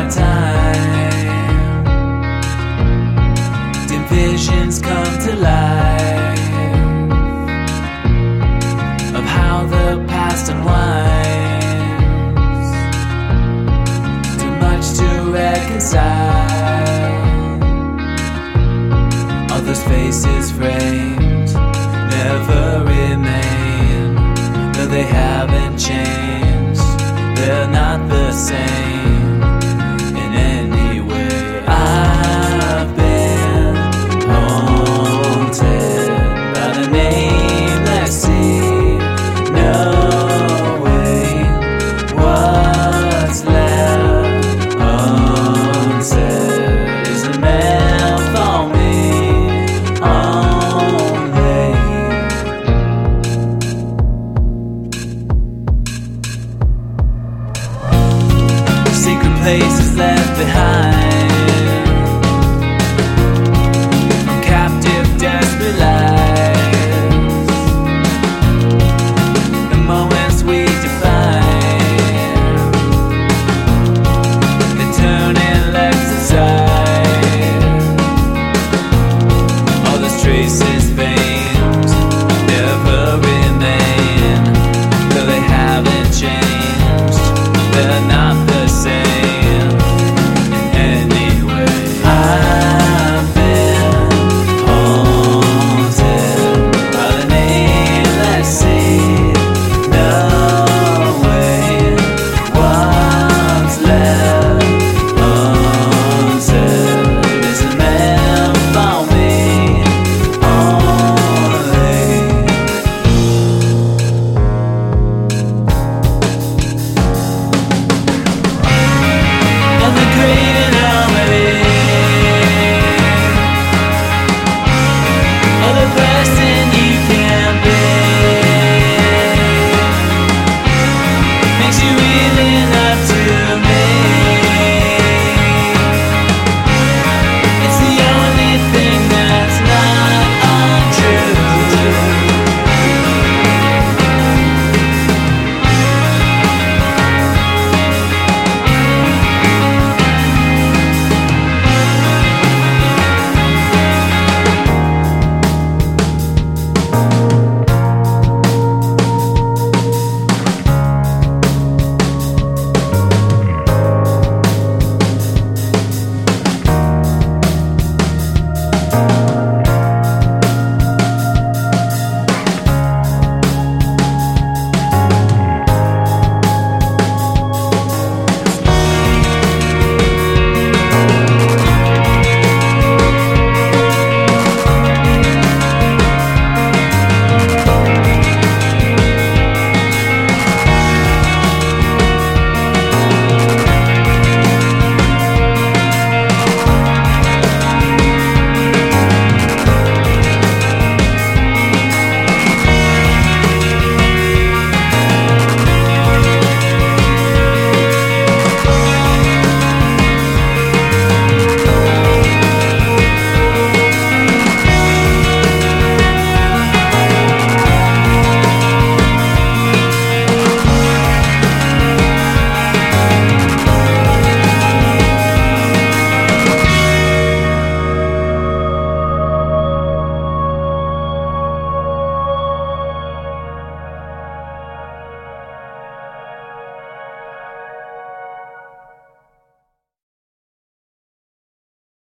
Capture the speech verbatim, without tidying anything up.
our time. Dim visions come to life of how the past unwinds. Too much to reconcile. All those faces framed never remain, though they haven't changed. They're not the same in any way. I've been haunted by the nameless sea, knowing what's left unsaid is a man for me only. Secret places left behind.